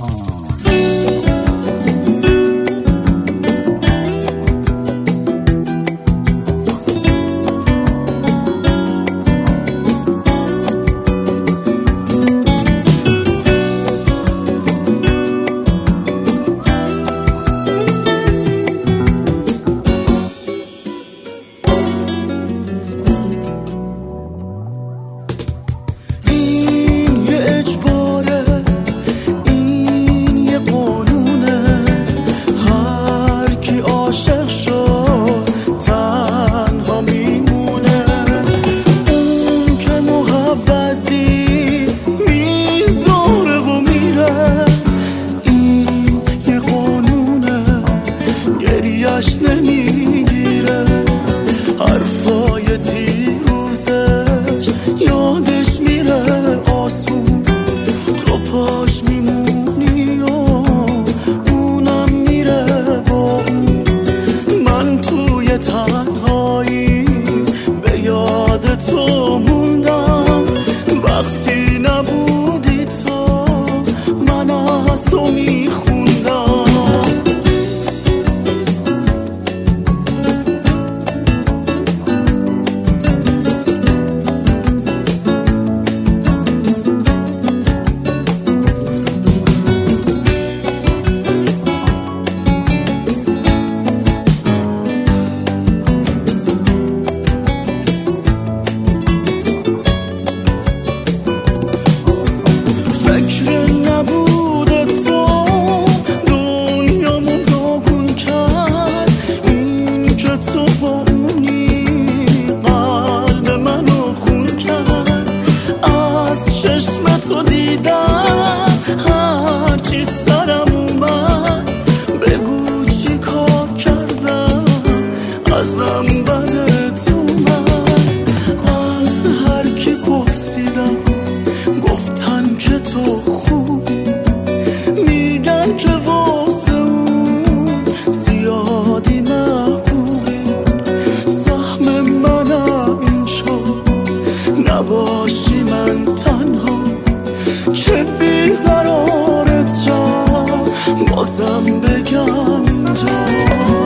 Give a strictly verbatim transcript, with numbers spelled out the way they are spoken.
نمیگیره حرفای دیروزش یادش میره آسون تو پاش میمونی و اونم میره با اون من توی تنهایی به یاد تو موندم وقتی نبودی تو من از تو میخوندم چشم تو دیدم هرچی سرم اومد بگو چی کار کردم ازم بده تو من از هر کی پرسیدم گفتن که تو خوبی میگن که واسه اون زیادی محبوبی سهم منم این شد نباشی من تنها که بیقرارت شم بازم بگم اینجا